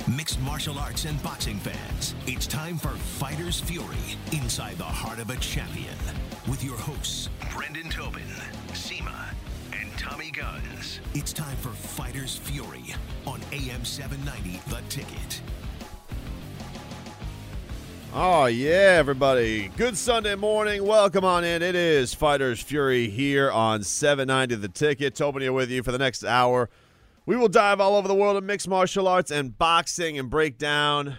Mixed martial arts and boxing fans, it's time for Fighter's Fury, inside the heart of a champion. With your hosts, Brendan Tobin, Seema, and Tommy Guns. It's time for Fighter's Fury on AM 790, The Ticket. Oh, yeah, everybody. Good Sunday morning. Welcome on in. It is Fighter's Fury here on 790 The Ticket. Tobin here with you for the next hour. We will dive all over the world of mixed martial arts and boxing and break down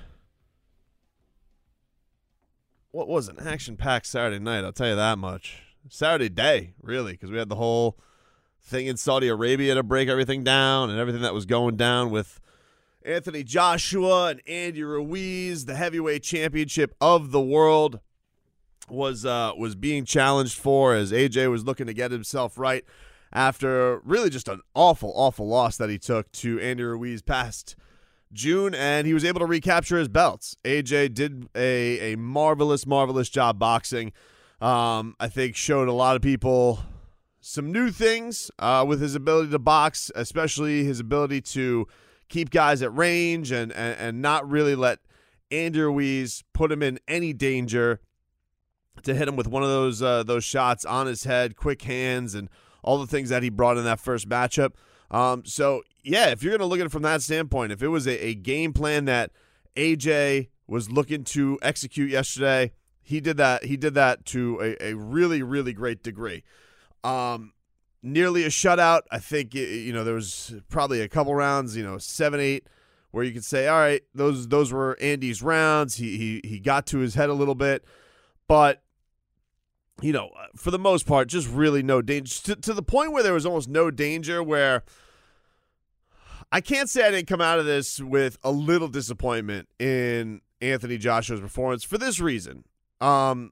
what was an action-packed Saturday night, I'll tell you that much. Saturday day, really, because we had the whole thing in Saudi Arabia to break everything down and everything that was going down with Anthony Joshua and Andy Ruiz. The heavyweight championship of the world was being challenged for as AJ was looking to get himself right after really just an awful loss that he took to Andy Ruiz past June, and he was able to recapture his belts. AJ did a marvelous job boxing. I think showed a lot of people some new things with his ability to box, especially his ability to keep guys at range and not really let Andy Ruiz put him in any danger to hit him with one of those shots on his head, quick hands, and all the things that he brought in that first matchup. So, yeah, if you're going to look at it from that standpoint, if it was a game plan that AJ was looking to execute yesterday, he did that to a really great degree. Nearly a shutout. I think, there was probably a couple rounds, 7-8, where you could say, all right, those were Andy's rounds. He got to his head a little bit. But for the most part, just really no danger. To the point where there was almost no danger, where I can't say I didn't come out of this with a little disappointment in Anthony Joshua's performance for this reason. The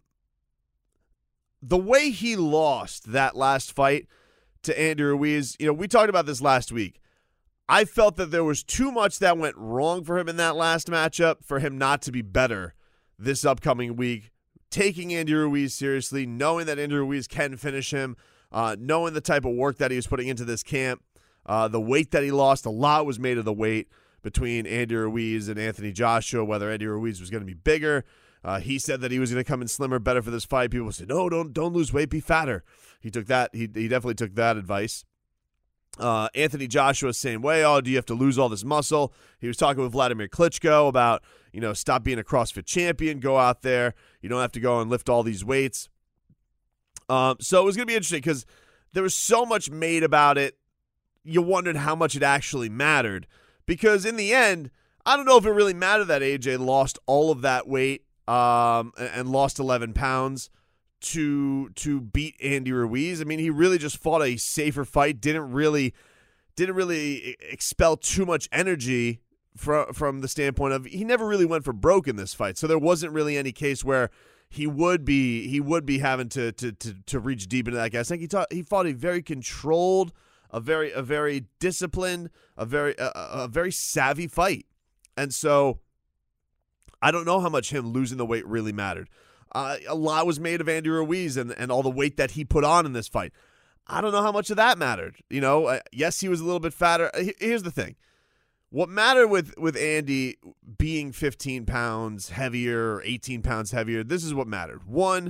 way he lost that last fight to Andy Ruiz, we talked about this last week. I felt that there was too much that went wrong for him in that last matchup for him not to be better this upcoming week. Taking Andy Ruiz seriously, knowing that Andy Ruiz can finish him, knowing the type of work that he was putting into this camp, the weight that he lost, a lot was made of the weight between Andy Ruiz and Anthony Joshua, whether Andy Ruiz was going to be bigger. He said that he was going to come in slimmer, better for this fight. People said, no, don't lose weight, be fatter. He took that. He definitely took that advice. Anthony Joshua, same way. Oh, do you have to lose all this muscle? He was talking with Vladimir Klitschko about, stop being a CrossFit champion, go out there. You don't have to go and lift all these weights. So it was going to be interesting because there was so much made about it. You wondered how much it actually mattered, because in the end, I don't know if it really mattered that AJ lost all of that weight and lost 11 pounds to beat Andy Ruiz. I mean, he really just fought a safer fight, didn't really expel too much energy from the standpoint of he never really went for broke in this fight. So there wasn't really any case where he would be having to reach deep into that guy. I think he fought a very controlled, a very disciplined, a very savvy fight. And so I don't know how much him losing the weight really mattered. A lot was made of Andy Ruiz and all the weight that he put on in this fight. I don't know how much of that mattered. Yes, he was a little bit fatter. Here's the thing. What mattered with Andy being 15 pounds heavier or 18 pounds heavier, this is what mattered. One,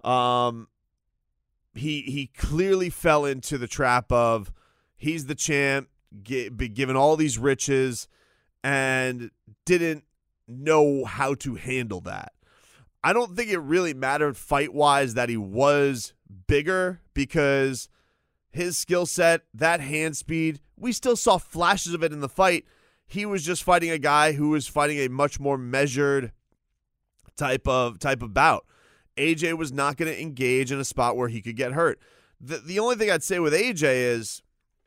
he clearly fell into the trap of he's the champ, given all these riches, and didn't know how to handle that. I don't think it really mattered fight-wise that he was bigger, because his skill set, that hand speed, we still saw flashes of it in the fight. He was just fighting a guy who was fighting a much more measured type of bout. AJ was not going to engage in a spot where he could get hurt. The only thing I'd say with AJ is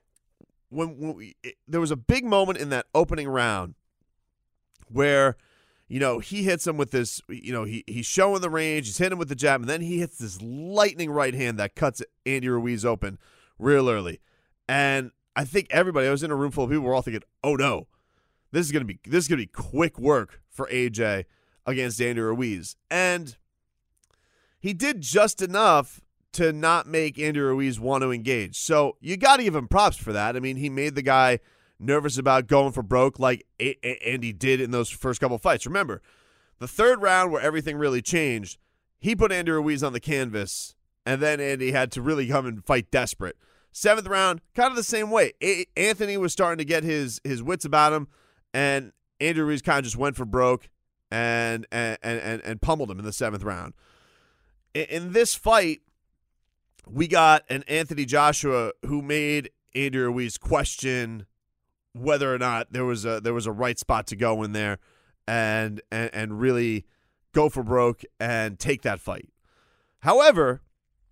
there was a big moment in that opening round where he hits him with this, he's showing the range, he's hitting him with the jab, and then he hits this lightning right hand that cuts Andy Ruiz open real early. And I think I was in a room full of people, were all thinking, oh no, this is gonna be quick work for AJ against Andy Ruiz. And he did just enough to not make Andy Ruiz want to engage. So you got to give him props for that. I mean, he made the guy nervous about going for broke like Andy did in those first couple fights. Remember, the third round where everything really changed, he put Andy Ruiz on the canvas, and then Andy had to really come and fight desperate. Seventh round, kind of the same way. Anthony was starting to get his wits about him, and Andy Ruiz kind of just went for broke and pummeled him in the seventh round. In this fight, we got an Anthony Joshua who made Andy Ruiz question whether or not there was a right spot to go in there and really go for broke and take that fight. However,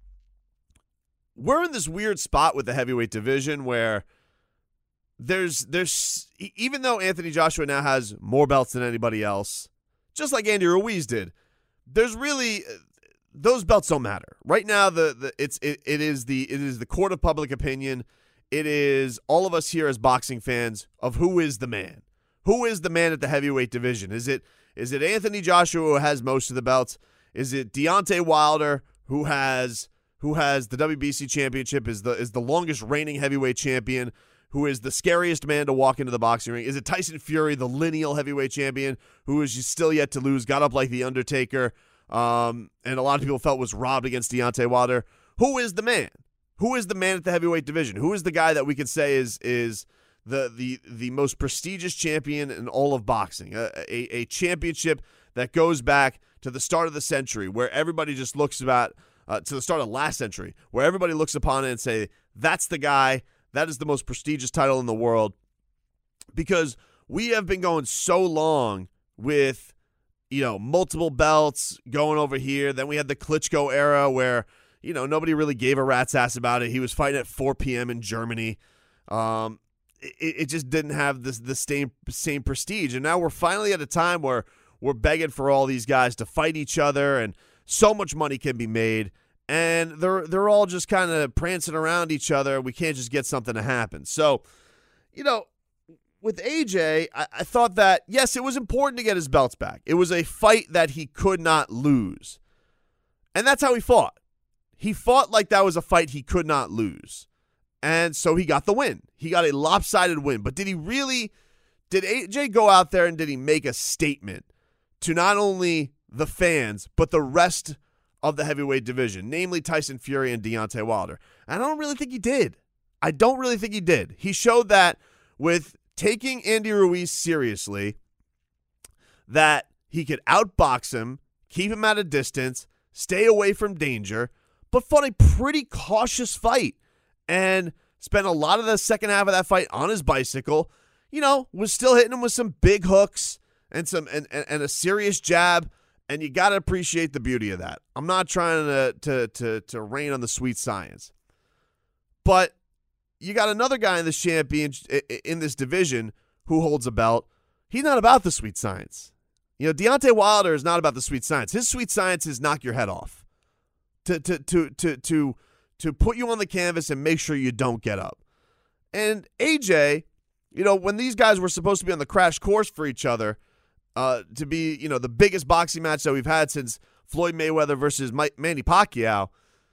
we're in this weird spot with the heavyweight division where there's even though Anthony Joshua now has more belts than anybody else, just like Andy Ruiz did, there's really those belts don't matter right now. It is the court of public opinion. It is all of us here as boxing fans of who is the man. Who is the man at the heavyweight division? Is it Anthony Joshua who has most of the belts? Is it Deontay Wilder who has the WBC championship, is the longest reigning heavyweight champion, who is the scariest man to walk into the boxing ring? Is it Tyson Fury, the lineal heavyweight champion, who is still yet to lose, got up like The Undertaker, and a lot of people felt was robbed against Deontay Wilder? Who is the man? Who is the man at the heavyweight division? Who is the guy that we could say is the most prestigious champion in all of boxing? A championship that goes back to the start of the century, where everybody just looks about to the start of last century, where everybody looks upon it and say, that's the guy, that is the most prestigious title in the world. Because we have been going so long with, multiple belts going over here. Then we had the Klitschko era where, nobody really gave a rat's ass about it. He was fighting at 4 p.m. in Germany. It just didn't have the same prestige. And now we're finally at a time where we're begging for all these guys to fight each other, and so much money can be made, and they're all just kind of prancing around each other. We can't just get something to happen. So, with AJ, I thought that, yes, it was important to get his belts back. It was a fight that he could not lose. And that's how he fought. He fought like that was a fight he could not lose. And so he got the win. He got a lopsided win. But did AJ go out there and did he make a statement to not only the fans, but the rest of the heavyweight division, namely Tyson Fury and Deontay Wilder? I don't really think he did. He showed that with taking Andy Ruiz seriously, that he could outbox him, keep him at a distance, stay away from danger, but fought a pretty cautious fight and spent a lot of the second half of that fight on his bicycle. Was still hitting him with some big hooks and a serious jab, and you got to appreciate the beauty of that. I'm not trying to rain on the sweet science, but you got another guy in this in this division who holds a belt. He's not about the sweet science. Deontay Wilder is not about the sweet science. His sweet science is knock your head off, to put you on the canvas and make sure you don't get up. And AJ, when these guys were supposed to be on the crash course for each other, to be, the biggest boxing match that we've had since Floyd Mayweather versus Manny Pacquiao,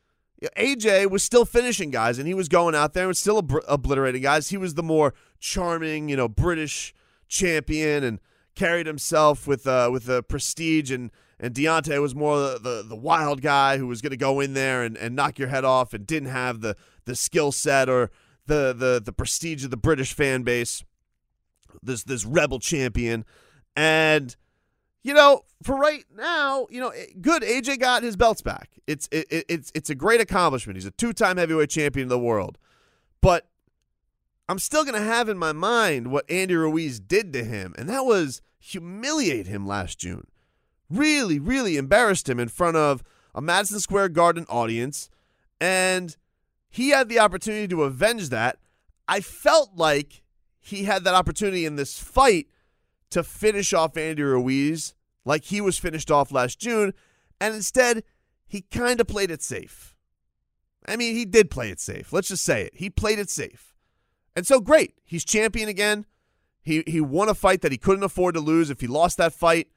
AJ was still finishing guys, and he was going out there and still obliterating guys. He was the more charming, British champion and carried himself with the prestige, and Deontay was more the wild guy who was going to go in there and knock your head off and didn't have the skill set or the prestige of the British fan base. This rebel champion. And, for right now, good. AJ got his belts back. It's a great accomplishment. He's a 2-time heavyweight champion of the world. But I'm still going to have in my mind what Andy Ruiz did to him, and that was humiliate him last June. Really, really embarrassed him in front of a Madison Square Garden audience, and he had the opportunity to avenge that. I felt like he had that opportunity in this fight to finish off Andy Ruiz like he was finished off last June, and instead, he kind of played it safe. I mean, he did play it safe. Let's just say it. He played it safe. And so, great. He's champion again. He won a fight that he couldn't afford to lose. If he lost that fight,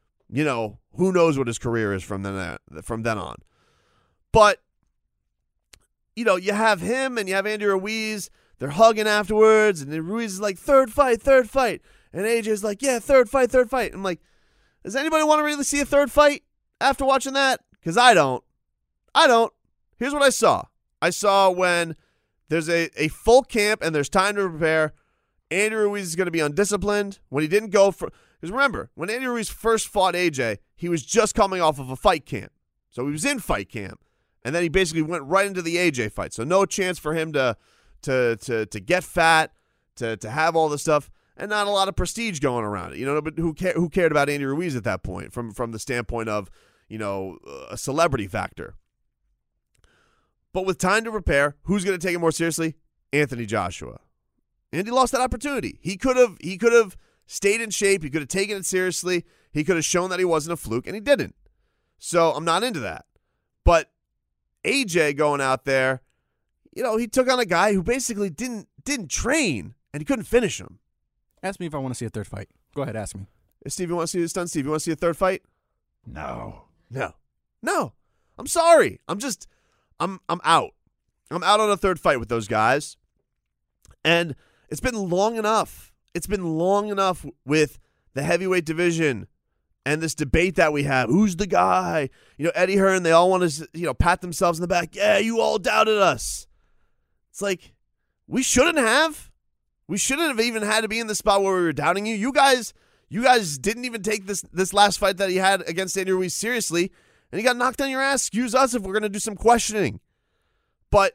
who knows what his career is from then on. But, you have him and you have Andy Ruiz. they're hugging afterwards, and then Ruiz is like, third fight. And AJ's like, yeah, third fight. I'm like, does anybody want to really see a third fight after watching that? Because I don't. Here's what I saw. I saw when there's a full camp and there's time to prepare, Andy Ruiz is going to be undisciplined. When he didn't go for... Because remember, when Andy Ruiz first fought AJ, he was just coming off of a fight camp. So he was in fight camp. And then he basically went right into the AJ fight. So no chance for him to get fat, to have all this stuff, and not a lot of prestige going around it. But who cared about Andy Ruiz at that point from the standpoint of, a celebrity factor? But with time to prepare, who's going to take it more seriously? Anthony Joshua. And he lost that opportunity. He could have stayed in shape. He could have taken it seriously. He could have shown that he wasn't a fluke, and he didn't. So I'm not into that. But AJ going out there, he took on a guy who basically didn't train, and he couldn't finish him. Ask me if I want to see a third fight. Go ahead, ask me. Steve, you want to see this done? Steve, you want to see a third fight? No. I'm sorry. I'm out. I'm out on a third fight with those guys. And it's been long enough. It's been long enough with the heavyweight division and this debate that we have. Who's the guy? Eddie Hearn, they all want to, pat themselves in the back. Yeah, you all doubted us. It's like, we shouldn't have. We shouldn't have even had to be in the spot where we were doubting you. You guys didn't even take this last fight that he had against Andy Ruiz seriously, and he got knocked on your ass. Excuse us if we're going to do some questioning. But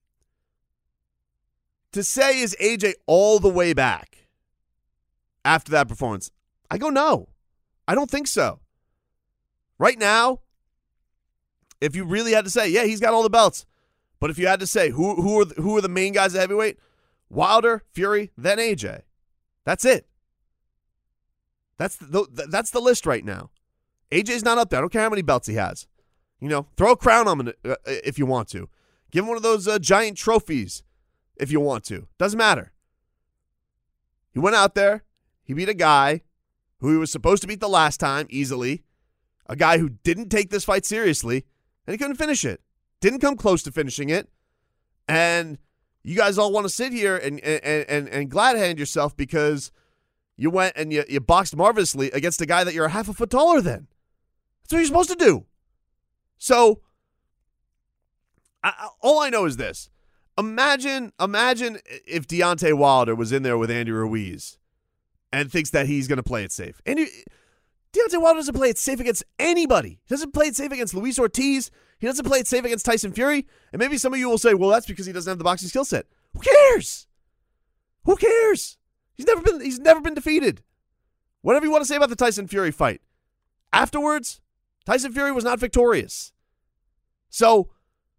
to say, is AJ all the way back after that performance? I go, no. I don't think so. Right now, if you really had to say, yeah, he's got all the belts. But if you had to say, who are the main guys at heavyweight? Wilder, Fury, then AJ. That's it. That's the list right now. AJ's not up there. I don't care how many belts he has. Throw a crown on him if you want to. Give him one of those giant trophies if you want to. Doesn't matter. He went out there. He beat a guy who he was supposed to beat the last time easily. A guy who didn't take this fight seriously, and he couldn't finish it. Didn't come close to finishing it. And you guys all want to sit here and glad hand yourself because you went and you boxed marvelously against a guy that you're a half a foot taller than. That's what you're supposed to do. So, all I know is this. Imagine if Deontay Wilder was in there with Andy Ruiz and thinks that he's going to play it safe. Deontay Wilder doesn't play it safe against anybody. He doesn't play it safe against Luis Ortiz. He doesn't play it safe against Tyson Fury. And maybe some of you will say, well, that's because he doesn't have the boxing skill set. Who cares? Who cares? He's never been defeated. Whatever you want to say about the Tyson Fury fight. Afterwards, Tyson Fury was not victorious. So,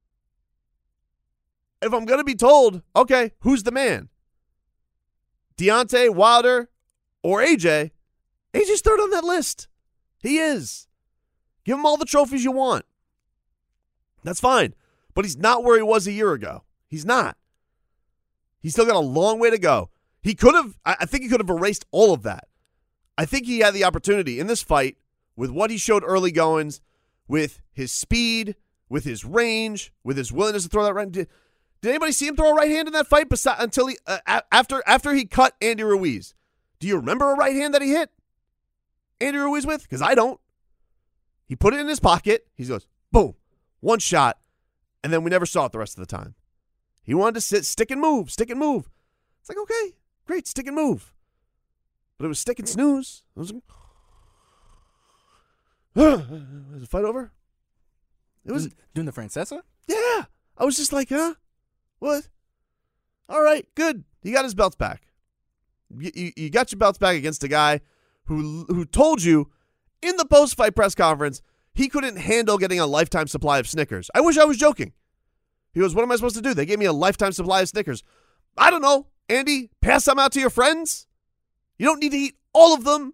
if I'm going to be told, okay, who's the man? Deontay, Wilder, or AJ? AJ's third on that list. He is. Give him all the trophies you want. That's fine. But he's not where he was a year ago. He's not. He's still got a long way to go. He could have, I think he could have erased all of that. I think he had the opportunity in this fight with what he showed early goings, with his speed, with his range, with his willingness to throw that right. Did anybody see him throw a right hand in that fight until after he cut Andy Ruiz? Do you remember a right hand that he hit Andy Ruiz with? Because I don't. He put it in his pocket. He goes, boom, one shot, and then we never saw it the rest of the time. He wanted to sit, stick and move. It's like, okay, great, stick and move. But it was stick and snooze. It was the fight over? It was doing the Francesa? Yeah. I was just like, huh? What? All right, good. He got his belts back. You got your belts back against a guy who told you in the post-fight press conference he couldn't handle getting a lifetime supply of Snickers. I wish I was joking. He goes, what am I supposed to do? They gave me a lifetime supply of Snickers. I don't know, Andy. Pass some out to your friends. You don't need to eat all of them.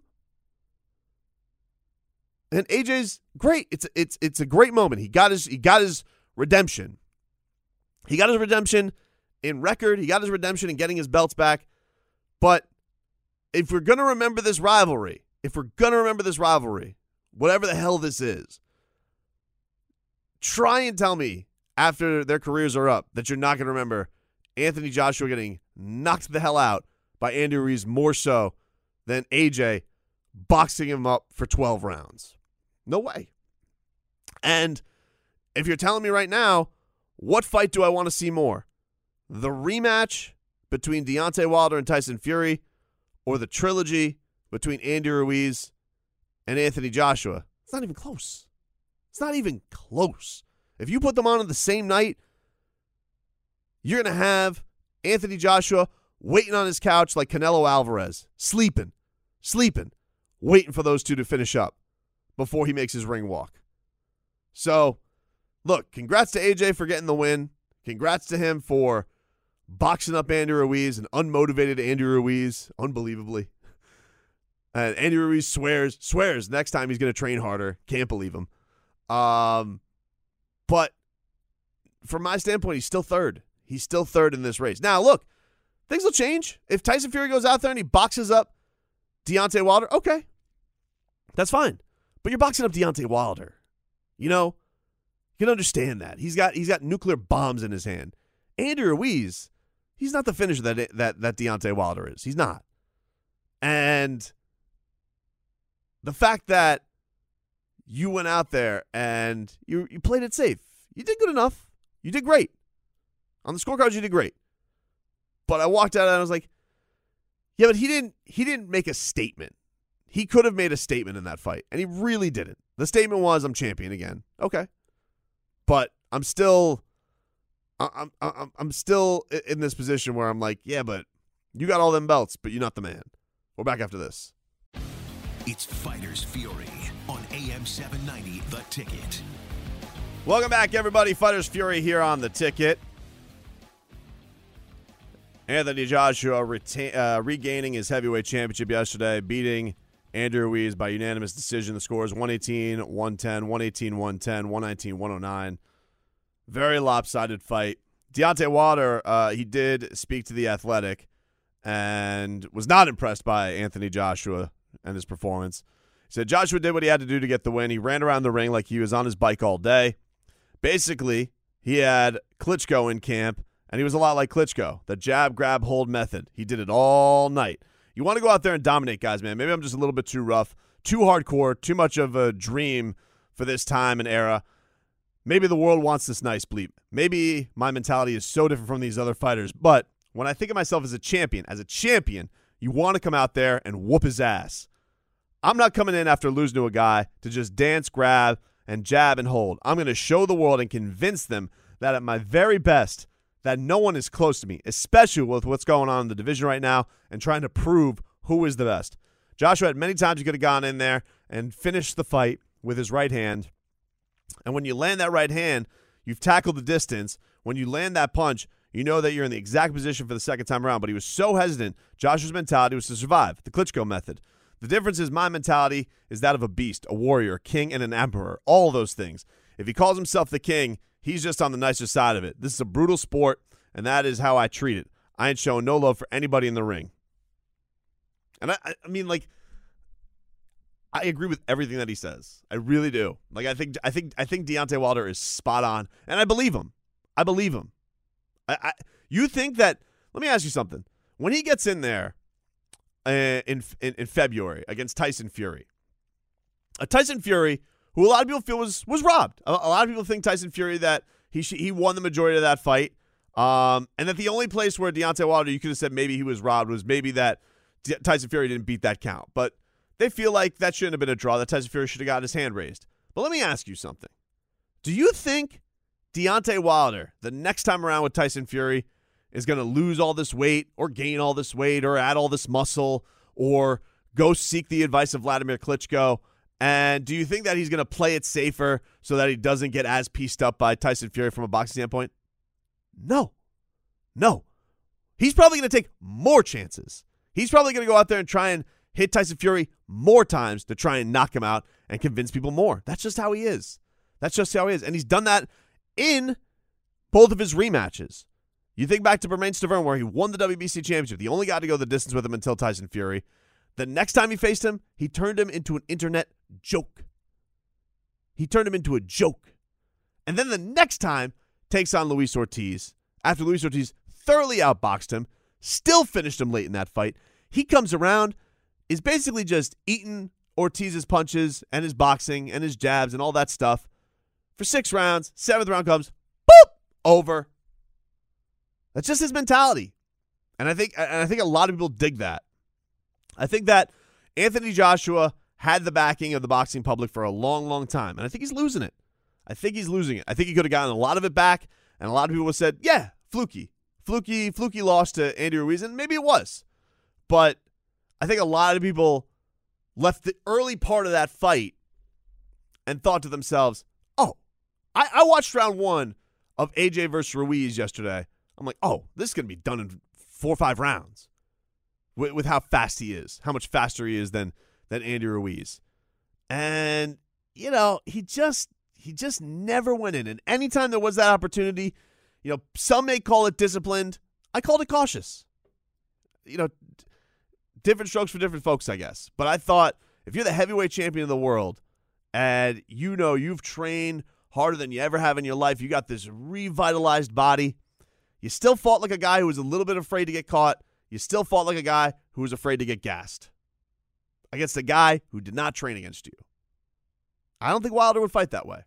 And AJ's great. It's a great moment. He got his redemption. He got his redemption in record. He got his redemption in getting his belts back. But if we're going to remember this rivalry, whatever the hell this is, try and tell me after their careers are up that you're not going to remember Anthony Joshua getting knocked the hell out by Andy Ruiz more so than AJ boxing him up for 12 rounds. No way. And if you're telling me right now, what fight do I want to see more? The rematch between Deontay Wilder and Tyson Fury, or the trilogy between Andy Ruiz and Anthony Joshua? It's not even close. It's not even close. If you put them on the same night, you're going to have Anthony Joshua waiting on his couch like Canelo Alvarez, sleeping, waiting for those two to finish up before he makes his ring walk. So, look, congrats to AJ for getting the win. Congrats to him for boxing up Andy Ruiz, an unmotivated Andy Ruiz, unbelievably. And Andy Ruiz swears next time he's going to train harder. Can't believe him. But from my standpoint, he's still third. He's still third in this race. Now, look, things will change. If Tyson Fury goes out there and he boxes up Deontay Wilder, okay, that's fine. But you're boxing up Deontay Wilder. You know, you can understand that. He's got nuclear bombs in his hand. Andy Ruiz, he's not the finisher that Deontay Wilder is. He's not. And the fact that you went out there and you played it safe, you did good enough. You did great. On the scorecards, you did great. But I walked out and I was like, yeah, but he didn't make a statement. He could have made a statement in that fight, and he really didn't. The statement was, I'm champion again. Okay. But I'm still in this position where I'm like, yeah, but you got all them belts, but you're not the man. We're back after this. It's Fighters Fury on AM 790, The Ticket. Welcome back, everybody. Fighters Fury here on The Ticket. Anthony Joshua regaining his heavyweight championship yesterday, beating Andy Ruiz by unanimous decision. The score is 118-110, 118-110, 119-109. Very lopsided fight. Deontay Wilder, he did speak to The Athletic and was not impressed by Anthony Joshua and his performance. He said Joshua did what he had to do to get the win. He ran around the ring like he was on his bike all day. Basically, he had Klitschko in camp, and he was a lot like Klitschko, the jab, grab, hold method. He did it all night. You want to go out there and dominate guys, man. Maybe I'm just a little bit too rough, too hardcore, too much of a dream for this time and era. Maybe the world wants this nice bleep. Maybe my mentality is so different from these other fighters. But when I think of myself as a champion, you want to come out there and whoop his ass. I'm not coming in after losing to a guy to just dance, grab, and jab and hold. I'm going to show the world and convince them that at my very best, that no one is close to me, especially with what's going on in the division right now and trying to prove who is the best. Joshua had many times he could have gone in there and finished the fight with his right hand. And when you land that right hand, you've tackled the distance. When you land that punch, you know that you're in the exact position for the second time around. But he was so hesitant. Joshua's mentality was to survive, the Klitschko method. The difference is my mentality is that of a beast, a warrior, a king, and an emperor, all those things. If he calls himself the king, he's just on the nicer side of it. This is a brutal sport, and that is how I treat it. I ain't showing no love for anybody in the ring. And I mean, like, I agree with everything that he says. I really do. Like, I think Deontay Wilder is spot on, and I believe him. You think that? Let me ask you something. When he gets in there in February against Tyson Fury, Tyson Fury, who a lot of people feel was robbed. A lot of people think Tyson Fury that he won the majority of that fight, and that the only place where Deontay Wilder you could have said maybe he was robbed was maybe that Tyson Fury didn't beat that count. But they feel like that shouldn't have been a draw, that Tyson Fury should have got his hand raised. But let me ask you something. Do you think Deontay Wilder, the next time around with Tyson Fury, is going to lose all this weight or gain all this weight or add all this muscle or go seek the advice of Vladimir Klitschko? And do you think that he's going to play it safer so that he doesn't get as pieced up by Tyson Fury from a boxing standpoint? No. He's probably going to take more chances. He's probably going to go out there and try and hit Tyson Fury more times to try and knock him out and convince people more. That's just how he is. And he's done that in both of his rematches. You think back to Bermane Stiverne where he won the WBC championship. The only guy to go the distance with him until Tyson Fury. The next time he faced him, he turned him into an internet joke. And then the next time takes on Luis Ortiz after Luis Ortiz thoroughly outboxed him, still finished him late in that fight. He comes around, is basically just eating Ortiz's punches and his boxing and his jabs and all that stuff for 6 rounds. 7th round comes, boop, over. That's just his mentality. And I think a lot of people dig that. I think that Anthony Joshua had the backing of the boxing public for a long, long time, and I think he's losing it. I think he could have gotten a lot of it back, and a lot of people would have said, yeah, fluky loss to Andy Ruiz, and maybe it was. But I think a lot of people left the early part of that fight and thought to themselves, oh, I watched round 1 of AJ versus Ruiz yesterday. I'm like, oh, this is going to be done in 4 or 5 rounds with how fast he is, how much faster he is than Andy Ruiz. And, you know, he just never went in. And anytime there was that opportunity, you know, some may call it disciplined. I called it cautious. You know, different strokes for different folks, I guess. But I thought if you're the heavyweight champion of the world and you know you've trained harder than you ever have in your life, you got this revitalized body, you still fought like a guy who was a little bit afraid to get caught. You still fought like a guy who was afraid to get gassed against a guy who did not train against you. I don't think Wilder would fight that way.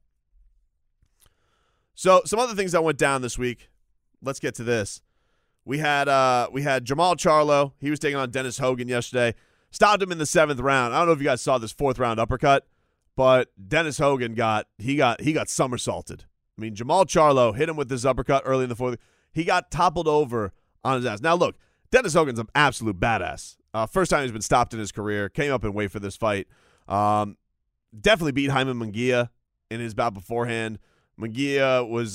So some other things that went down this week. Let's get to this. We had Jamal Charlo. He was taking on Dennis Hogan yesterday. Stopped him in the 7th round. I don't know if you guys saw this 4th round uppercut, but Dennis Hogan got somersaulted. I mean, Jamal Charlo hit him with this uppercut early in the 4th. He got toppled over on his ass. Now look, Dennis Hogan's an absolute badass. First time he's been stopped in his career. Came up in weight for this fight. Definitely beat Jaime Munguia in his bout beforehand. Munguia was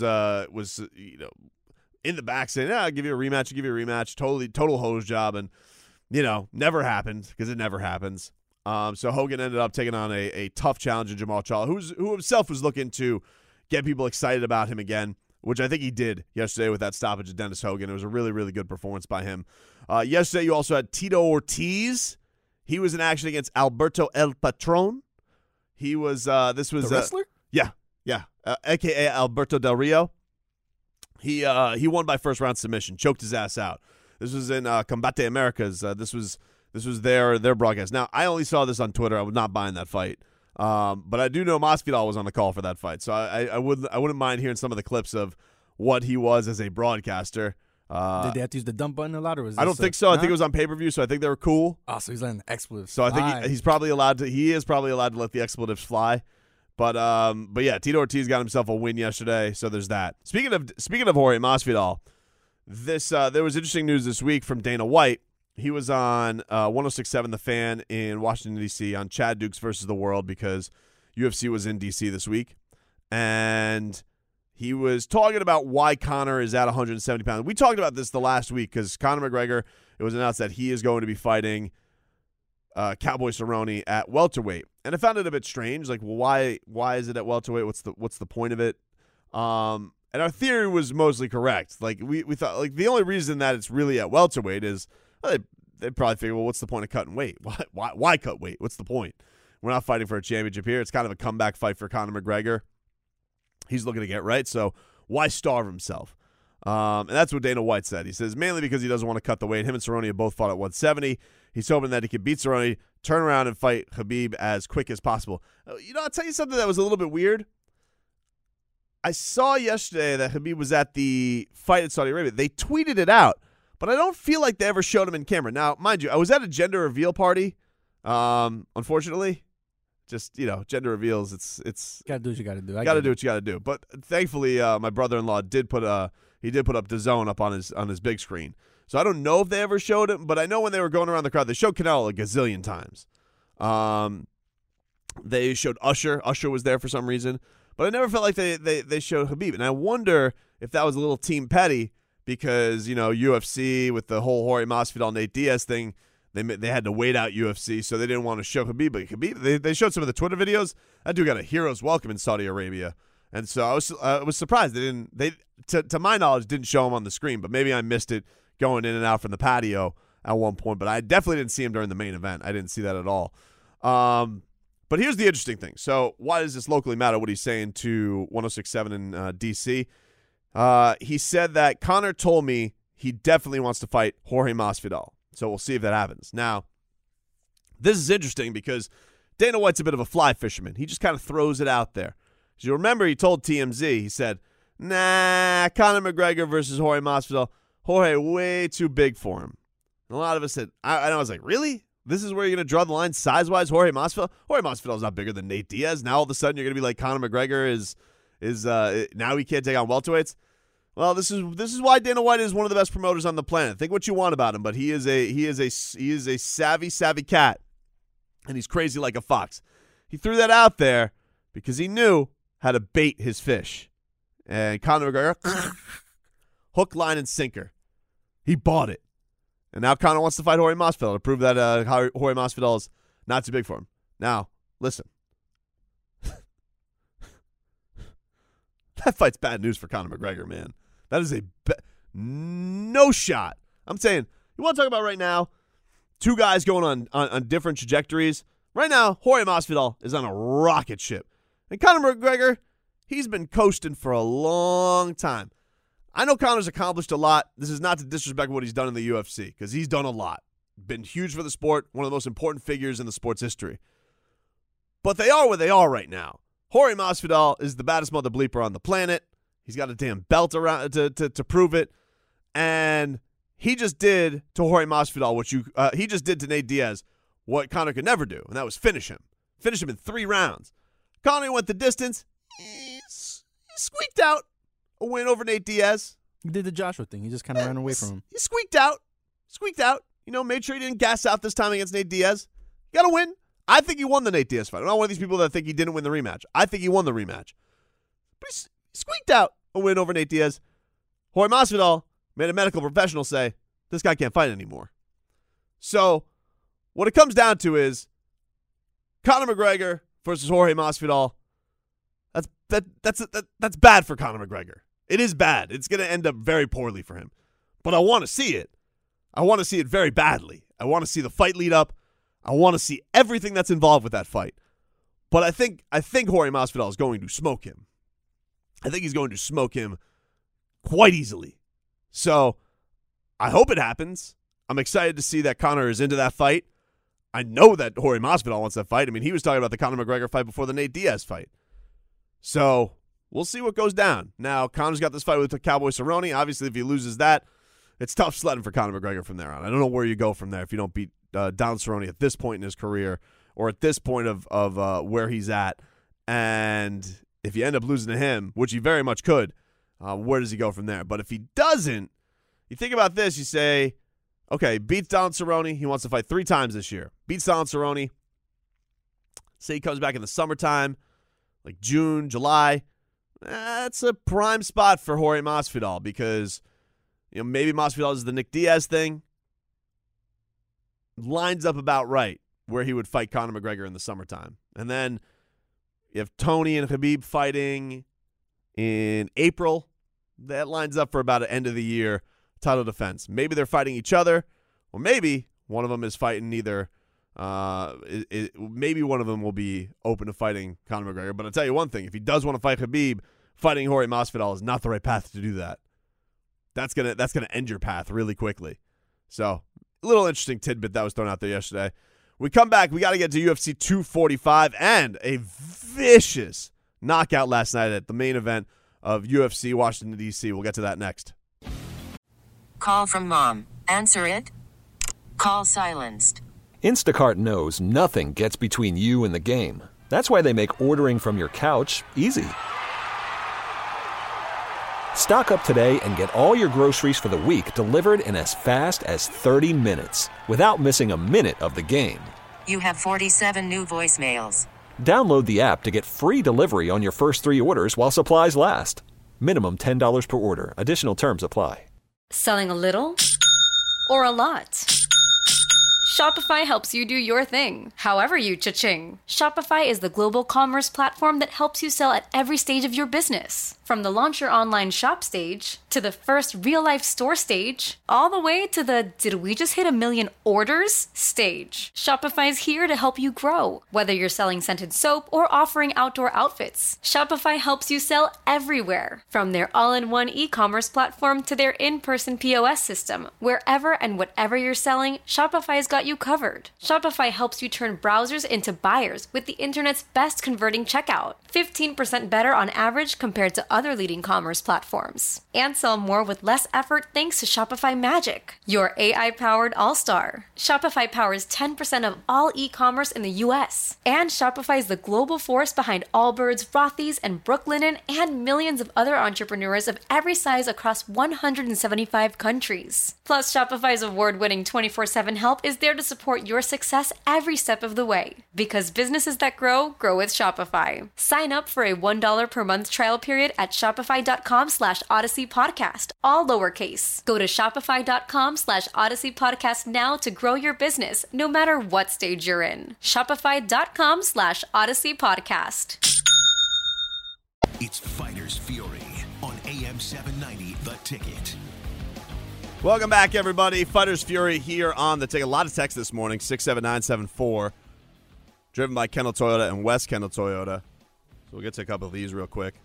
in the back saying, "I'll give you a rematch." Total hose job, and never happened because it never happens. So Hogan ended up taking on a tough challenge in Jamal Charlo, who himself was looking to get people excited about him again, which I think he did yesterday with that stoppage of Dennis Hogan. It was a really, really good performance by him. Yesterday, you also had Tito Ortiz. He was in action against Alberto El Patron. He was the wrestler? Yeah, a.k.a. Alberto Del Rio. He won by first round submission, choked his ass out. This was in Combate Americas. This was their broadcast. Now, I only saw this on Twitter. I was not buying that fight. But I do know Masvidal was on the call for that fight, so I wouldn't mind hearing some of the clips of what he was as a broadcaster. Did they have to use the dump button a lot, or was this I don't think so. I think it was on pay-per-view, so I think they were cool. Oh, so he's letting the expletives. So I think he is probably allowed to let the expletives fly. But yeah, Tito Ortiz got himself a win yesterday, so there's that. Speaking of Jorge Masvidal, there was interesting news this week from Dana White. He was on 106.7 The Fan in Washington, D.C. on Chad Dukes versus the World because UFC was in D.C. this week. And he was talking about why Conor is at 170 pounds. We talked about this the last week because Conor McGregor, it was announced that he is going to be fighting Cowboy Cerrone at welterweight. And I found it a bit strange. Like, well, why is it at welterweight? What's the point of it? And our theory was mostly correct. Like, we thought, like, the only reason that it's really at welterweight is they'd probably figure, well, what's the point of cutting weight? Why cut weight? What's the point? We're not fighting for a championship here. It's kind of a comeback fight for Conor McGregor. He's looking to get right, so why starve himself? And that's what Dana White said. He says, mainly because he doesn't want to cut the weight. Him and Cerrone have both fought at 170. He's hoping that he can beat Cerrone, turn around, and fight Khabib as quick as possible. I'll tell you something that was a little bit weird. I saw yesterday that Khabib was at the fight in Saudi Arabia. They tweeted it out, but I don't feel like they ever showed him in camera. Now, mind you, I was at a gender reveal party, unfortunately. Just, gender reveals, it's gotta do what you gotta do. Gotta do what you gotta do. But thankfully, my brother-in-law did put up DAZN up on his big screen. So I don't know if they ever showed it, but I know when they were going around the crowd, they showed Canelo a gazillion times. They showed Usher. Usher was there for some reason. But I never felt like they showed Khabib. And I wonder if that was a little team petty because, UFC with the whole Jorge Masvidal, Nate Diaz thing, they had to wait out UFC, so they didn't want to show Khabib. But Khabib, they showed some of the Twitter videos. That dude got a hero's welcome in Saudi Arabia. And so I was surprised they to my knowledge didn't show him on the screen, but maybe I missed it going in and out from the patio at one point. But I definitely didn't see him during the main event. I didn't see that at all. But here's the interesting thing. So why does this locally matter, what he's saying to 106.7 in D.C.? He said that Conor told me he definitely wants to fight Jorge Masvidal. So we'll see if that happens. Now, this is interesting because Dana White's a bit of a fly fisherman. He just kind of throws it out there. As you remember, he told TMZ, he said, nah, Conor McGregor versus Jorge Masvidal. Jorge, way too big for him. And a lot of us said, I was like, really? This is where you're going to draw the line size-wise, Jorge Masvidal? Jorge Masvidal is not bigger than Nate Diaz. Now all of a sudden you're going to be like Conor McGregor is now he can't take on welterweights. Well, this is why Dana White is one of the best promoters on the planet. Think what you want about him, but he is a savvy cat, and he's crazy like a fox. He threw that out there because he knew how to bait his fish. And Conor McGregor, hook, line, and sinker. He bought it. And now Conor wants to fight Jorge Masvidal to prove that Jorge Masvidal is not too big for him. Now, listen. That fight's bad news for Conor McGregor, man. That is no shot. I'm saying, you want to talk about right now, two guys going on different trajectories. Right now, Jorge Masvidal is on a rocket ship. And Conor McGregor, he's been coasting for a long time. I know Conor's accomplished a lot. This is not to disrespect what he's done in the UFC, because he's done a lot. Been huge for the sport, one of the most important figures in the sport's history. But they are where they are right now. Jorge Masvidal is the baddest mother bleeper on the planet. He's got a damn belt around to prove it. And he just did to Jorge Masvidal he just did to Nate Diaz what Conor could never do, and that was finish him. Finish him in 3 rounds. Conor went the distance. He squeaked out a win over Nate Diaz. He did the Joshua thing. He just kind of ran away from him. He squeaked out. You know, made sure he didn't gas out this time against Nate Diaz. Got to win. I think he won the Nate Diaz fight. I'm not one of these people that think he didn't win the rematch. I think he won the rematch. But he squeaked out a win over Nate Diaz. Jorge Masvidal made a medical professional say, this guy can't fight anymore. So what it comes down to is Conor McGregor versus Jorge Masvidal. That's bad for Conor McGregor. It is bad. It's going to end up very poorly for him. But I want to see it. I want to see it very badly. I want to see the fight lead up. I want to see everything that's involved with that fight. But I think Jorge Masvidal is going to smoke him. I think he's going to smoke him quite easily. So I hope it happens. I'm excited to see that Conor is into that fight. I know that Jorge Masvidal wants that fight. I mean, he was talking about the Conor McGregor fight before the Nate Diaz fight. So we'll see what goes down. Now, Conor's got this fight with Cowboy Cerrone. Obviously, if he loses that, it's tough sledding for Conor McGregor from there on. I don't know where you go from there if you don't beat Donald Cerrone at this point in his career or at this point of where he's at. And if you end up losing to him, which he very much could, where does he go from there? But if he doesn't, you think about this, you say, okay, beats Donald Cerrone. He wants to fight 3 times this year. Beats Donald Cerrone. Say he comes back in the summertime, like June, July. That's a prime spot for Jorge Masvidal because, you know, maybe Masvidal is the Nick Diaz thing. Lines up about right where he would fight Conor McGregor in the summertime. And then you have Tony and Khabib fighting in April. That lines up for about an end of the year title defense. Maybe they're fighting each other, or maybe one of them is fighting either. Maybe one of them will be open to fighting Conor McGregor. But I'll tell you one thing: if he does want to fight Khabib, fighting Jorge Masvidal is not the right path to do that. That's gonna end your path really quickly. So, a little interesting tidbit that was thrown out there yesterday. We come back, we got to get to UFC 245 and a vicious knockout last night at the main event of UFC Washington, D.C. We'll get to that next. Call from mom. Answer it. Call silenced. Instacart knows nothing gets between you and the game. That's why they make ordering from your couch easy. Stock up today and get all your groceries for the week delivered in as fast as 30 minutes without missing a minute of the game. You have 47 new voicemails. Download the app to get free delivery on your first 3 orders while supplies last. Minimum $10 per order. Additional terms apply. Selling a little or a lot? Shopify helps you do your thing, however you cha-ching. Shopify is the global commerce platform that helps you sell at every stage of your business. From the launch your online shop stage, to the first real-life store stage, all the way to the did we just hit 1 million orders stage. Shopify's here to help you grow. Whether you're selling scented soap or offering outdoor outfits, Shopify helps you sell everywhere. From their all-in-one e-commerce platform to their in-person POS system, wherever and whatever you're selling, Shopify's got you covered. Shopify helps you turn browsers into buyers with the internet's best converting checkout. 15% better on average compared to other leading commerce platforms. And sell more with less effort thanks to Shopify Magic, your AI-powered all-star. Shopify powers 10% of all e-commerce in the US. And Shopify is the global force behind Allbirds, Rothy's, and Brooklinen, and millions of other entrepreneurs of every size across 175 countries. Plus, Shopify's award-winning 24/7 help is there to support your success every step of the way. Because businesses that grow, grow with Shopify. Sign up for a $1 per month trial period at shopify.com/Odyssey Podcast, all lowercase. Go to shopify.com/Odyssey Podcast now to grow your business, no matter what stage you're in. Shopify.com/Odyssey Podcast. It's Fighters Fury on AM 790, The Ticket. Welcome back, everybody. Fighters Fury here on The Ticket. A lot of text this morning, 67974. Driven by Kendall Toyota and West Kendall Toyota. So we'll get to a couple of these real quick.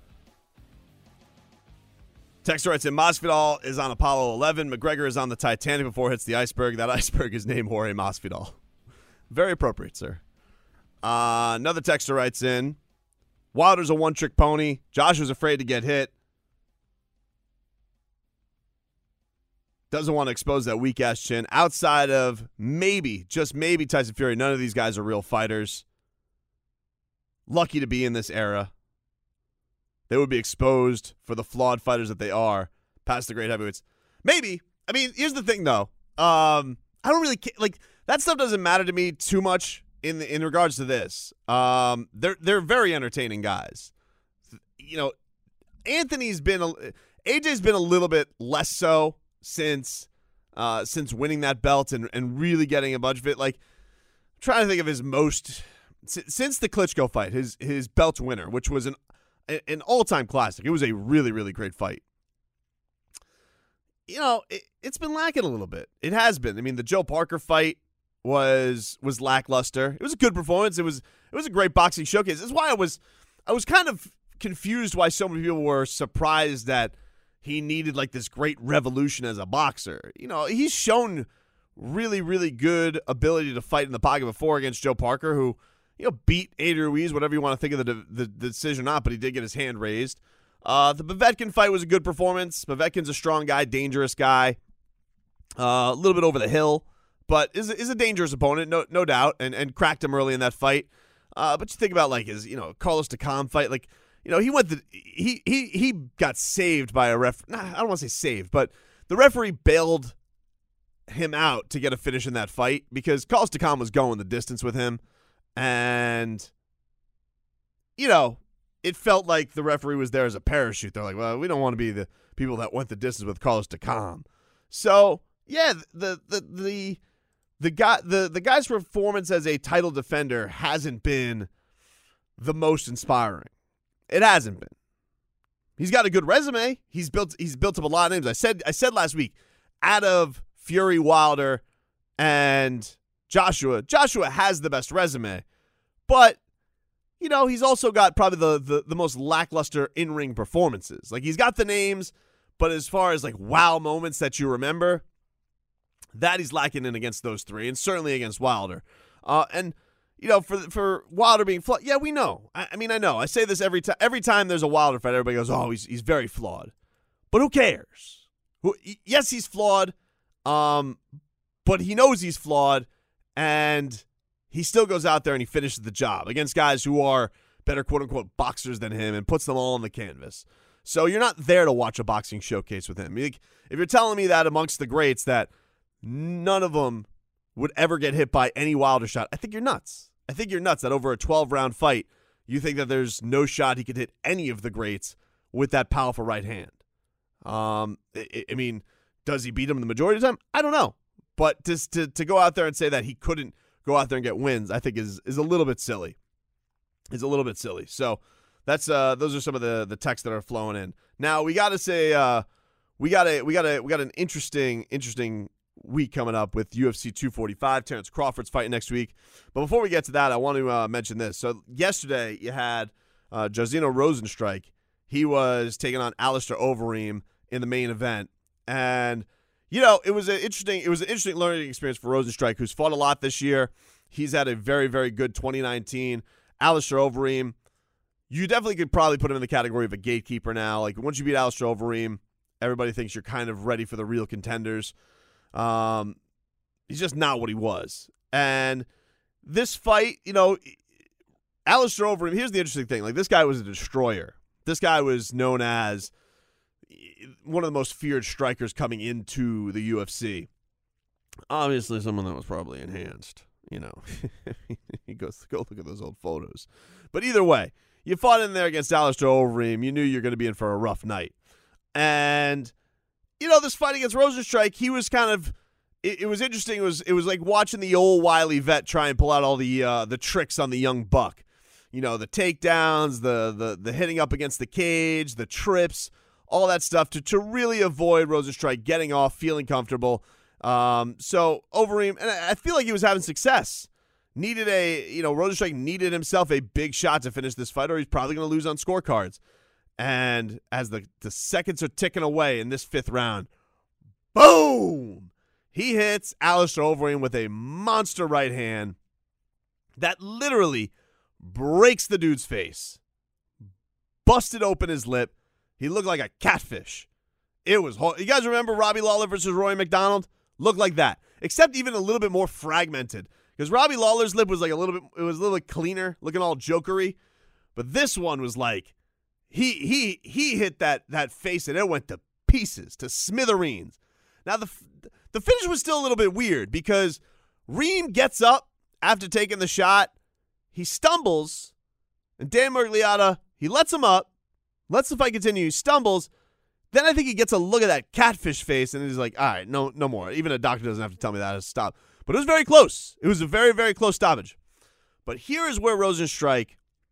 Texter writes in, Masvidal is on Apollo 11. McGregor is on the Titanic before it hits the iceberg. That iceberg is named Jorge Masvidal. Very appropriate, sir. Another texter writes in, Wilder's a one-trick pony. Joshua's afraid to get hit. Doesn't want to expose that weak-ass chin. Outside of maybe, just maybe Tyson Fury, none of these guys are real fighters. Lucky to be in this era. They would be exposed for the flawed fighters that they are past the great heavyweights. Maybe. I mean, here's the thing, though. I don't really like that stuff. Doesn't matter to me too much in regards to this. They're very entertaining guys. You know, AJ's been a little bit less so since winning that belt and really getting a bunch of it. Like, I'm trying to think of his most since the Klitschko fight, his belt winner, which was an all-time classic. It was a really, really great fight. You know, it's been lacking a little bit. It has been. I mean, the Joe Parker fight was lackluster. It was a good performance. It was a great boxing showcase. That's why I was kind of confused why so many people were surprised that he needed like this great revolution as a boxer. You know, he's shown really, really good ability to fight in the pocket before against Joe Parker, who, you know, beat Adrian Ruiz, whatever you want to think of the decision or not, but he did get his hand raised. The Povetkin fight was a good performance. Povetkin's a strong guy, dangerous guy, a little bit over the hill, but is a dangerous opponent, no doubt, and cracked him early in that fight. But you think about like his, you know, Carlos Takam fight, like, you know, he got saved by a ref. Nah, I don't want to say saved, but the referee bailed him out to get a finish in that fight because Carlos Takam was going the distance with him. And, you know, it felt like the referee was there as a parachute. They're like, well, we don't want to be the people that went the distance with Carlos Takam. So, yeah, the guy's performance as a title defender hasn't been the most inspiring. It hasn't been. He's got a good resume. He's built up a lot of names. I said last week, out of Fury, Wilder, and Joshua has the best resume, but, you know, he's also got probably the most lackluster in-ring performances. Like, he's got the names, but as far as, like, wow moments that you remember, that he's lacking in against those three, and certainly against Wilder. And, you know, for Wilder being flawed, yeah, we know. I mean, I know. I say this every time there's a Wilder fight, everybody goes, oh, he's very flawed. But who cares? Yes, he's flawed, but he knows he's flawed, and he still goes out there and he finishes the job against guys who are better, quote-unquote, boxers than him and puts them all on the canvas. So you're not there to watch a boxing showcase with him. Like, if you're telling me that amongst the greats that none of them would ever get hit by any Wilder shot, I think you're nuts. I think you're nuts that over a 12-round fight, you think that there's no shot he could hit any of the greats with that powerful right hand. I mean, does he beat him the majority of the time? I don't know. But to go out there and say that he couldn't go out there and get wins, I think is a little bit silly. Is a little bit silly. So that's those are some of the texts that are flowing in. Now we got to say we got an interesting week coming up with UFC 245. Terrence Crawford's fighting next week. But before we get to that, I want to mention this. So yesterday you had Jairzinho Rozenstruik. He was taking on Alistair Overeem in the main event, and it was an interesting learning experience for Rozenstruik, who's fought a lot this year. He's had a very, very good 2019. Alistair Overeem, you definitely could probably put him in the category of a gatekeeper now. Like, once you beat Alistair Overeem, everybody thinks you're kind of ready for the real contenders. He's just not what he was. And this fight, Alistair Overeem, here's the interesting thing. Like, this guy was a destroyer. This guy was known as one of the most feared strikers coming into the UFC. Obviously, someone that was probably enhanced. You go look at those old photos. But either way, you fought in there against Alistair Overeem. You knew you were going to be in for a rough night. And, this fight against Rozenstruik, he was kind of, it was interesting. It was like watching the old wily vet try and pull out all the tricks on the young buck. The takedowns, the hitting up against the cage, the trips, all that stuff to really avoid Rozenstruik getting off, feeling comfortable. So Overeem, and I feel like he was having success. Rozenstruik needed himself a big shot to finish this fight, or he's probably going to lose on scorecards. And as the seconds are ticking away in this fifth round, boom! He hits Alistair Overeem with a monster right hand that literally breaks the dude's face. Busted open his lip. He looked like a catfish. It was you guys remember Robbie Lawler versus Rory McDonald? Looked like that, except even a little bit more fragmented. Because Robbie Lawler's lip was like a little bit cleaner, looking all jokery. But this one was like, he hit that face and it went to pieces, to smithereens. Now the finish was still a little bit weird because Reem gets up after taking the shot. He stumbles, and Dan Miragliotta, he lets him up, lets the fight continue. He stumbles. Then I think he gets a look at that catfish face, and he's like, all right, no more. Even a doctor doesn't have to tell me that to stop. But it was very close. It was a very, very close stoppage. But here is where Rozenstruik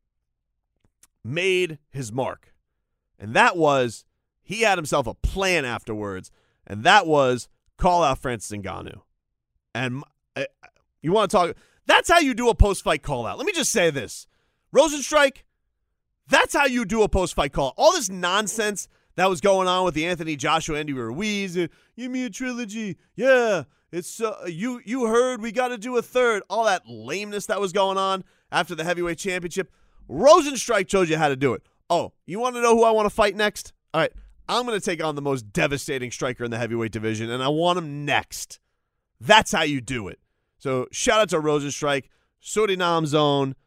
made his mark. And that was, he had himself a plan afterwards, and that was call out Francis Ngannou. And you want to talk, that's how you do a post-fight call out. Let me just say this. Rozenstruik, that's how you do a post-fight call. All this nonsense that was going on with the Anthony Joshua, Andy Ruiz. Give me a trilogy. Yeah, it's you heard we got to do a third. All that lameness that was going on after the heavyweight championship. Rozenstruik showed you how to do it. Oh, you want to know who I want to fight next? All right, I'm going to take on the most devastating striker in the heavyweight division, and I want him next. That's how you do it. So shout out to Rozenstruik, Suriname zone,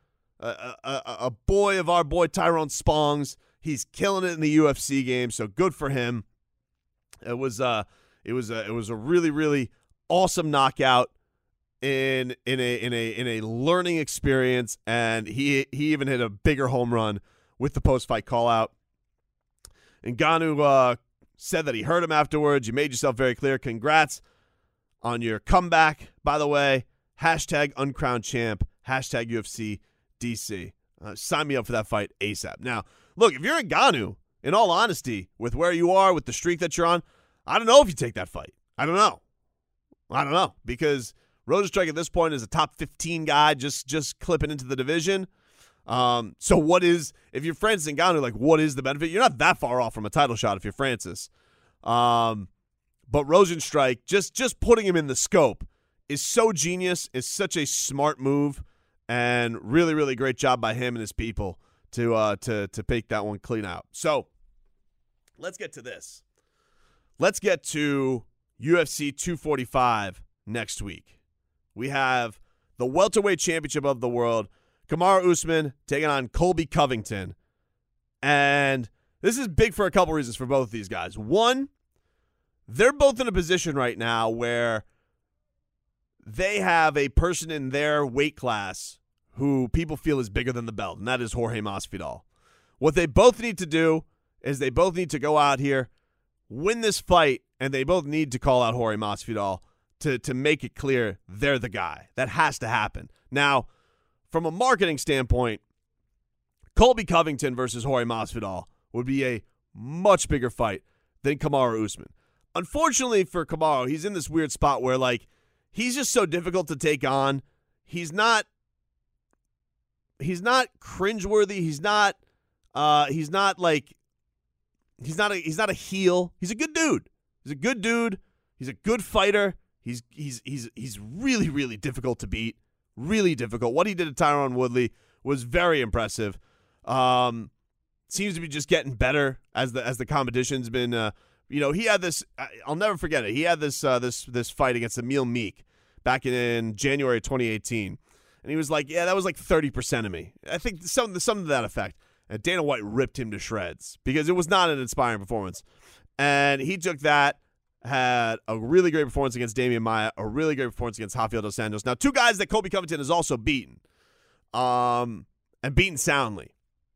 a boy of our boy Tyrone Spongs. He's killing it in the UFC game, so good for him. It was a really, really awesome knockout in a learning experience, and he even hit a bigger home run with the post-fight call-out. Ngannou said that he heard him afterwards. You made yourself very clear. Congrats on your comeback, by the way. Hashtag uncrowned champ. Hashtag UFC DC. Sign me up for that fight ASAP. Now, look, if you're Ngannou, in all honesty, with where you are, with the streak that you're on, I don't know if you take that fight. I don't know. Because Rozenstruik at this point is a top 15 guy just clipping into the division. So what is, if you're Francis Ngannou, like, what is the benefit? You're not that far off from a title shot if you're Francis. But Rozenstruik, just putting him in the scope is so genius, is such a smart move, and really, really great job by him and his people to pick that one clean out. So let's get to this. Let's get to UFC 245 next week. We have the welterweight championship of the world, Kamaru Usman taking on Colby Covington. And this is big for a couple reasons for both of these guys. One, they're both in a position right now where they have a person in their weight class who people feel is bigger than the belt, and that is Jorge Masvidal. What they both need to do is they both need to go out here, win this fight, and they both need to call out Jorge Masvidal to make it clear they're the guy. That has to happen. Now, from a marketing standpoint, Colby Covington versus Jorge Masvidal would be a much bigger fight than Kamaru Usman. Unfortunately for Kamaru, he's in this weird spot where, like, he's just so difficult to take on. He's not cringeworthy. He's not a heel. He's a good dude. He's a good dude. He's a good fighter. He's really, really difficult to beat. Really difficult. What he did to Tyron Woodley was very impressive. Seems to be just getting better as the competition's been. He had this. I'll never forget it. He had this fight against Emil Meek back in January 2018, and he was like, "Yeah, that was like 30% of me." I think something to that effect. And Dana White ripped him to shreds because it was not an inspiring performance. And he took that, had a really great performance against Damian Maia, a really great performance against Rafael dos Anjos. Now, two guys that Colby Covington has also beaten, and beaten soundly.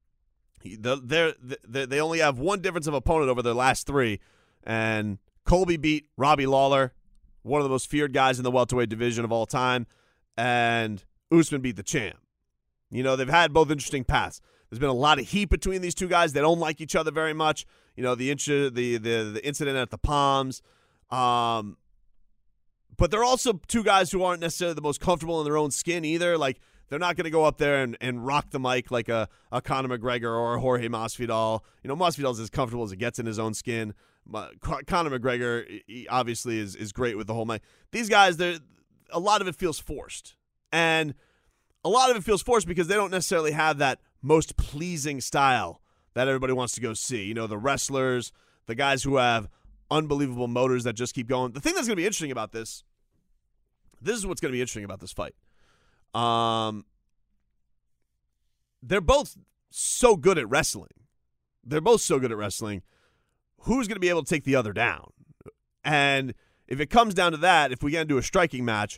They only have one difference of opponent over their last three, and Colby beat Robbie Lawler, one of the most feared guys in the welterweight division of all time, and Usman beat the champ. They've had both interesting paths. There's been a lot of heat between these two guys. They don't like each other very much. The incident at the Palms. But they're also two guys who aren't necessarily the most comfortable in their own skin either. Like, they're not going to go up there and rock the mic like a Conor McGregor or a Jorge Masvidal. Masvidal's as comfortable as it gets in his own skin. Conor McGregor, he obviously is great with the whole mic. These guys, a lot of it feels forced. And a lot of it feels forced because they don't necessarily have that most pleasing style that everybody wants to go see. The wrestlers, the guys who have unbelievable motors that just keep going. The thing that's going to be interesting about this is what's going to be interesting about this fight. They're both so good at wrestling. Who's going to be able to take the other down? And if it comes down to that, if we get into a striking match,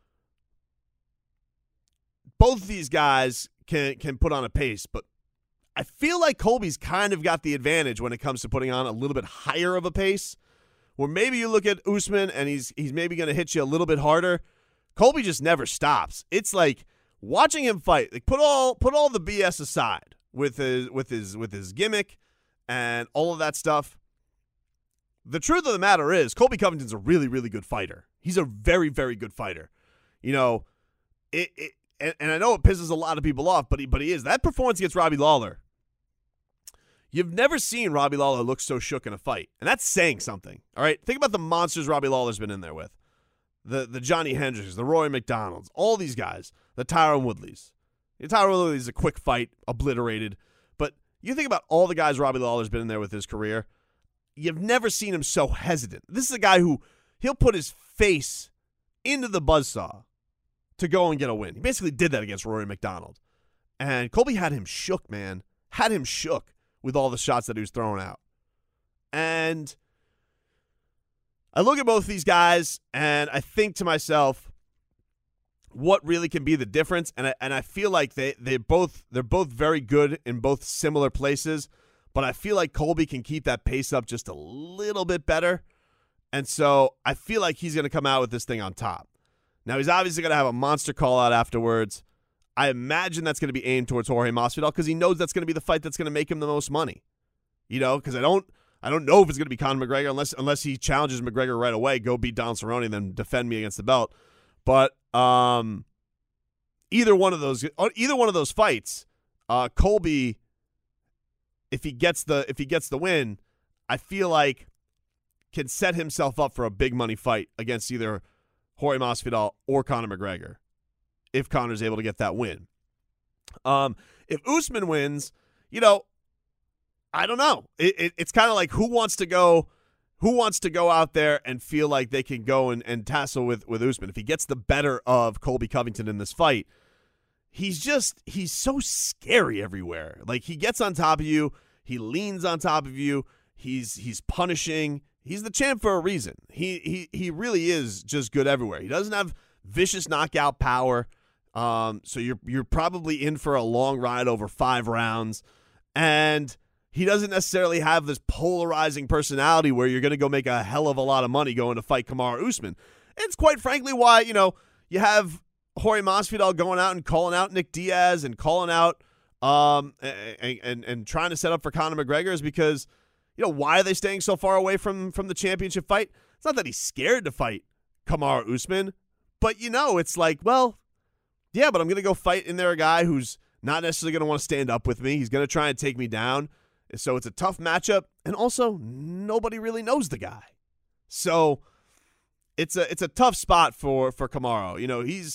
both of these guys can put on a pace, but I feel like Colby's kind of got the advantage when it comes to putting on a little bit higher of a pace, where maybe you look at Usman and he's maybe going to hit you a little bit harder. Colby just never stops. It's like watching him fight. Like, put all the BS aside with his gimmick and all of that stuff. The truth of the matter is, Colby Covington's a really, really good fighter. He's a very, very good fighter. And I know it pisses a lot of people off, but he is. That performance against Robbie Lawler, you've never seen Robbie Lawler look so shook in a fight. And that's saying something, all right? Think about the monsters Robbie Lawler's been in there with. The Johnny Hendricks, the Roy McDonalds, all these guys, the Tyron Woodleys. Tyron Woodley is a quick fight, obliterated. But you think about all the guys Robbie Lawler's been in there with his career, you've never seen him so hesitant. This is a guy who he'll put his face into the buzzsaw to go and get a win. He basically did that against Rory McDonald. And Colby had him shook, man. Had him shook with all the shots that he was throwing out. And I look at both these guys, and I think to myself, what really can be the difference? And I feel like they're both very good in both similar places, but I feel like Colby can keep that pace up just a little bit better. And so I feel like he's going to come out with this thing on top. Now, he's obviously going to have a monster call-out afterwards. I imagine that's going to be aimed towards Jorge Masvidal because he knows that's going to be the fight that's going to make him the most money. Because I don't know if it's going to be Conor McGregor unless he challenges McGregor right away, go beat Donald Cerrone, and then defend me against the belt. But either one of those fights, Colby, if he gets the win, I feel like can set himself up for a big money fight against either Jorge Masvidal or Conor McGregor if Conor's able to get that win. If Usman wins, I don't know. It's kind of like who wants to go out there and feel like they can go and tassel with Usman. If he gets the better of Colby Covington in this fight, he's so scary everywhere. Like, he gets on top of you, he leans on top of you, he's punishing. He's the champ for a reason. He really is just good everywhere. He doesn't have vicious knockout power, so you're probably in for a long ride over 5 rounds. And he doesn't necessarily have this polarizing personality where you're going to go make a hell of a lot of money going to fight Kamaru Usman. It's quite frankly why, you have Jorge Masvidal going out and calling out Nick Diaz and calling out and trying to set up for Conor McGregor is because, why are they staying so far away from the championship fight? It's not that he's scared to fight Kamaru Usman, but it's like, well, yeah, but I'm going to go fight in there a guy who's not necessarily going to want to stand up with me. He's going to try and take me down. So it's a tough matchup, and also nobody really knows the guy. So it's a tough spot for Kamaru.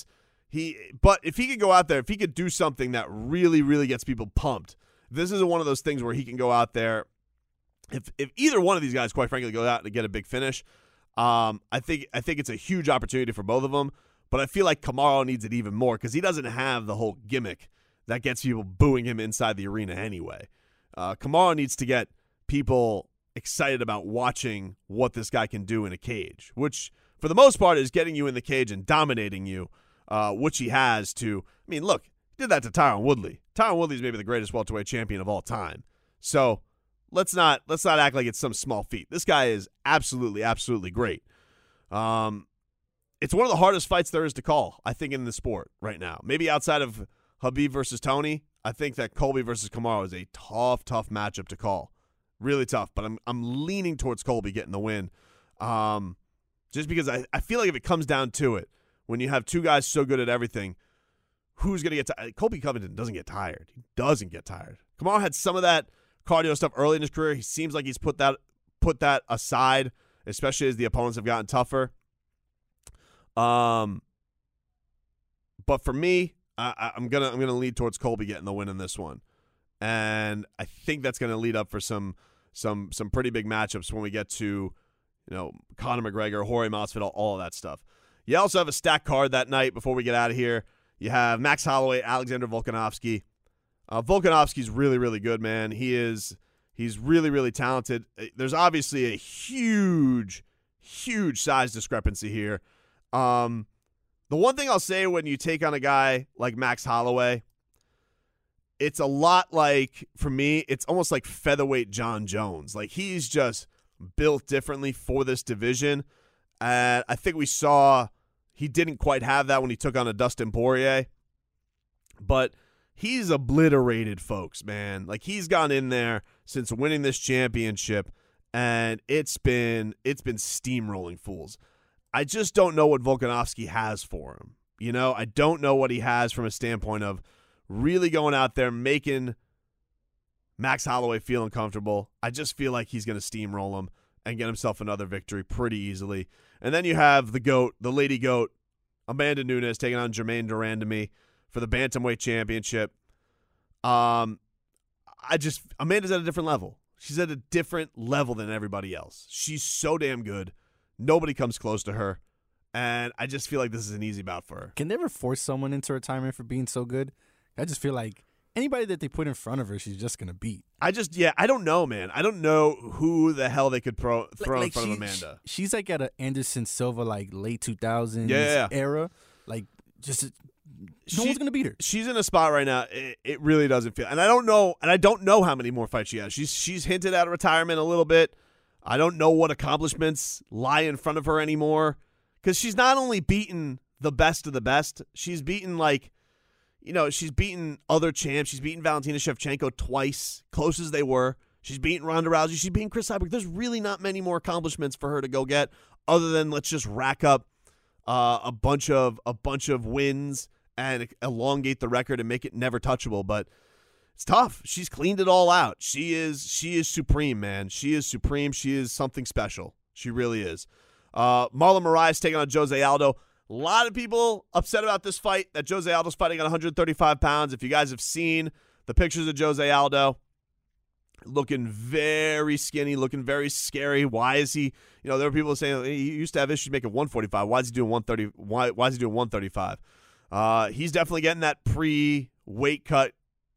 But if he could go out there, if he could do something that really, really gets people pumped, this is one of those things where he can go out there. If either one of these guys, quite frankly, go out and get a big finish, I think it's a huge opportunity for both of them. But I feel like Kamaru needs it even more because he doesn't have the whole gimmick that gets people booing him inside the arena anyway. Kamaru needs to get people excited about watching what this guy can do in a cage, which for the most part is getting you in the cage and dominating you, which he has to. I mean, look, he did that to Tyron Woodley. Tyron Woodley is maybe the greatest welterweight champion of all time. So let's not act like it's some small feat. This guy is absolutely, absolutely great. It's one of the hardest fights there is to call, I think, in the sport right now. Maybe outside of Khabib versus Tony, I think that Colby versus Kamaru is a tough matchup to call. Really tough, but I'm leaning towards Colby getting the win. Just because I feel like if it comes down to it, when you have two guys so good at everything, who's going to get tired? Colby Covington doesn't get tired. He doesn't get tired. Kamaru had some of that cardio stuff early in his career. He seems like he's put that aside, especially as the opponents have gotten tougher. But for me, I'm gonna lead towards Colby getting the win in this one, and I think that's gonna lead up for some pretty big matchups when we get to Conor McGregor, Jorge Masvidal, all of that stuff. You also have a stacked card that night. Before we get out of here, you have Max Holloway, Alexander Volkanovski. Volkanovski's really, really good, man. He's really, really talented. There's obviously a huge size discrepancy here. The one thing I'll say when you take on a guy like Max Holloway, it's a lot like, for me, it's almost like featherweight John Jones. Like, he's just built differently for this division. And I think we saw he didn't quite have that when he took on a Dustin Poirier. But he's obliterated folks, man. Like, he's gone in there since winning this championship, and it's been steamrolling fools. I just don't know what Volkanovski has for him. I don't know what he has from a standpoint of really going out there, making Max Holloway feel uncomfortable. I just feel like he's going to steamroll him and get himself another victory pretty easily. And then you have the GOAT, the Lady GOAT, Amanda Nunes taking on Jermaine Durandamy for the Bantamweight Championship. Amanda's at a different level. She's at a different level than everybody else. She's so damn good. Nobody comes close to her, and I just feel like this is an easy bout for her. Can they ever force someone into retirement for being so good? I just feel like anybody that they put in front of her, she's just going to beat. I don't know, man. I don't know who the hell they could throw in front of Amanda. She's like at an Anderson Silva, like late 2000s era. Like, just no one's going to beat her. She's in a spot right now. It really doesn't feel. And I don't know how many more fights she has. She's hinted at retirement a little bit. I don't know what accomplishments lie in front of her anymore, because she's not only beaten the best of the best, she's beaten she's beaten other champs. She's beaten Valentina Shevchenko twice, close as they were. She's beaten Ronda Rousey. She's beaten Chris Cyborg. There's really not many more accomplishments for her to go get, other than let's just rack up a bunch of wins and elongate the record and make it never touchable. But it's tough. She's cleaned it all out. She is supreme, man. She is supreme. She is something special. She really is. Marlon Moraes taking on Jose Aldo. A lot of people upset about this fight, that Jose Aldo's fighting at 135 pounds. If you guys have seen the pictures of Jose Aldo, looking very skinny, looking very scary. Why is he, there were people saying he used to have issues making 145. Why is he doing 130? Why is he doing 135? He's definitely getting that pre-weight cut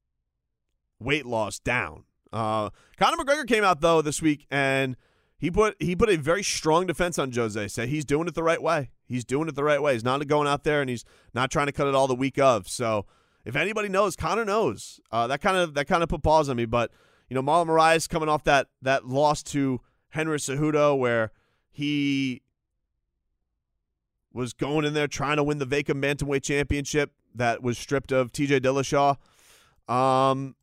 weight loss down. Conor McGregor came out though this week, and he put a very strong defense on Jose. Said he's doing it the right way. He's doing it the right way. He's not going out there and he's not trying to cut it all the week of. So if anybody knows, Conor knows. That kind of put pause on me. But Marlon Moraes coming off that loss to Henry Cejudo, where he was going in there trying to win the vacant bantamweight championship that was stripped of TJ Dillashaw. I'm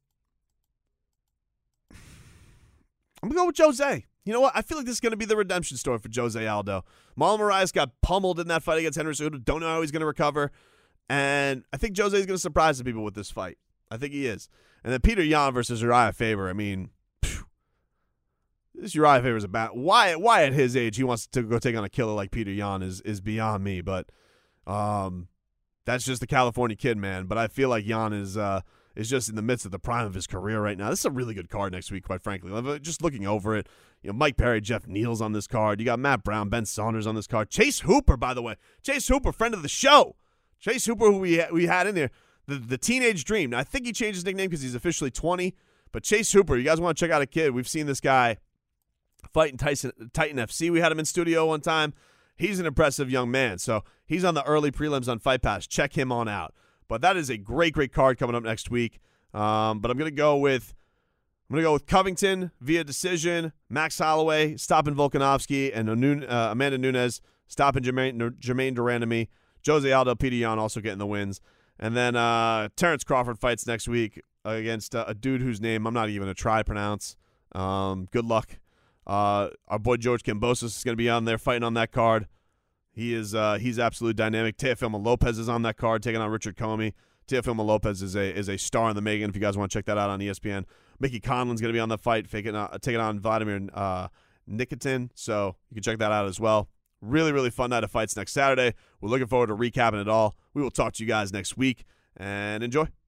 going to go with Jose. You know what? I feel like this is going to be the redemption story for Jose Aldo. Marlon Moraes got pummeled in that fight against Henry Cejudo. Don't know how he's going to recover. And I think Jose is going to surprise the people with this fight. I think he is. And then Peter Yan versus Uriah Faber. I mean, this Uriah Faber is about why at his age he wants to go take on a killer like Peter Yan is beyond me. But that's just the California kid, man. But I feel like Yan is just in the midst of the prime of his career right now. This is a really good card next week, quite frankly. Just looking over it, Mike Perry, Jeff Neal's on this card. You got Matt Brown, Ben Saunders on this card. Chase Hooper, by the way. Chase Hooper, friend of the show. Chase Hooper, who we had in there. The teenage dream. Now, I think he changed his nickname because he's officially 20. But Chase Hooper, you guys want to check out a kid. We've seen this guy fight in Titan FC. We had him in studio one time. He's an impressive young man. So he's on the early prelims on Fight Pass. Check him on out. But that is a great, great card coming up next week. But I'm going to go with Covington via decision, Max Holloway stopping Volkanovski, and Amanda Nunes stopping Jermaine Durandamy. Jose Aldo, Peter Yan also getting the wins. And then Terrence Crawford fights next week against a dude whose name I'm not even going to try to pronounce. Good luck. Our boy George Kambosos is going to be on there fighting on that card. He's absolutely dynamic. Teofimo Lopez is on that card taking on Richard Comey. Teofimo Lopez is a star in the making. If you guys want to check that out on ESPN, Mickey Conlan's going to be on the fight, taking on Vladimir Nikitin. So you can check that out as well. Really, really fun night of fights next Saturday. We're looking forward to recapping it all. We will talk to you guys next week, and enjoy.